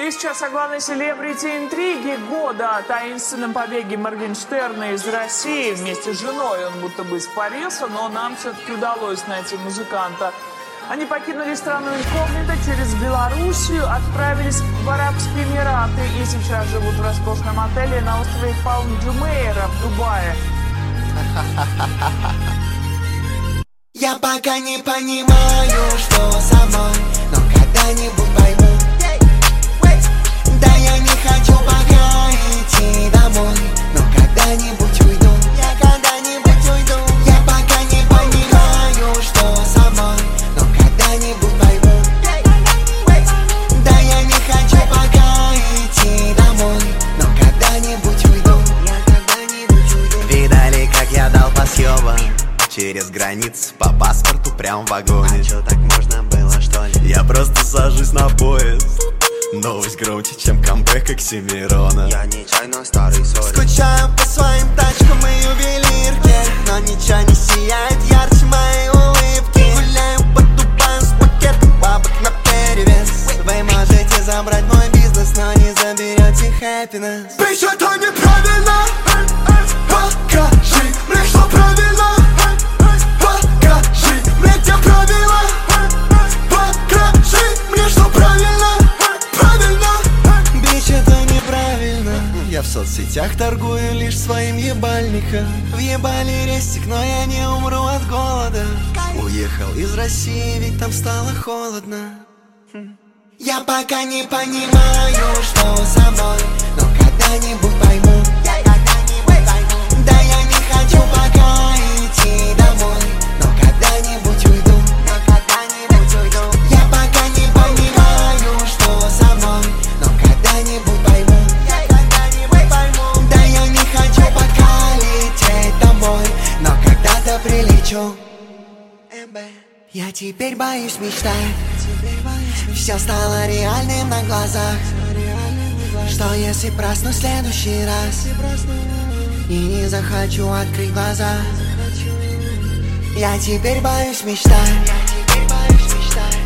И сейчас о главной селебрити интриги года, о таинственном побеге Моргенштерна из России. Вместе с женой он будто бы испарился, но нам все-таки удалось найти музыканта. Они покинули страну инкогнито, через Белоруссию отправились в Арабские Эмираты и сейчас живут в роскошном отеле на острове Палм-Джумейра в Дубае. Я пока не понимаю, что со мной, но когда-нибудь пойму. Да я не хочу пока идти домой, но когда-нибудь уйду. Я когда-нибудь уйду. Я пока не понимаю, что со мной, но когда-нибудь пойму. Да я не хочу пока идти домой, но когда-нибудь уйду. Я когда-нибудь уйду. Видали, как я дал по съебам через границы по паспорту прям в вагоне. А чё, так можно было, что ли? Я просто сажусь на поезд. Новость громче, чем камбэк Оксимирона. Я нечаянно старый соль. Скучаю по своим тачкам и ювелирке, но ничего не сияет ярче моей улыбки. Гуляю по Дубаю с пакетом бабок наперевес. Вы можете забрать мой бизнес, но не заберете happiness. Bitch, это неправильно. Покажи мне, что правильно. Покажи мне, где правила. Покажи мне, что правильно. Я в соцсетях торгую лишь своим ебальником. Въебали рестик, но я не умру от голода. Уехал из России, ведь там стало холодно. Я пока не понимаю, что со мной, но когда-нибудь пойму. Да я не хочу пока идти домой, но когда-нибудь уйду. Я пока не понимаю, что со мной, но когда-нибудь пойму. Да я не хочу пока лететь домой, но когда-то прилечу. Я теперь боюсь мечтать. Все стало реальным на глазах. Что если проснусь в следующий раз и не захочу открыть глаза? Я теперь боюсь мечтать.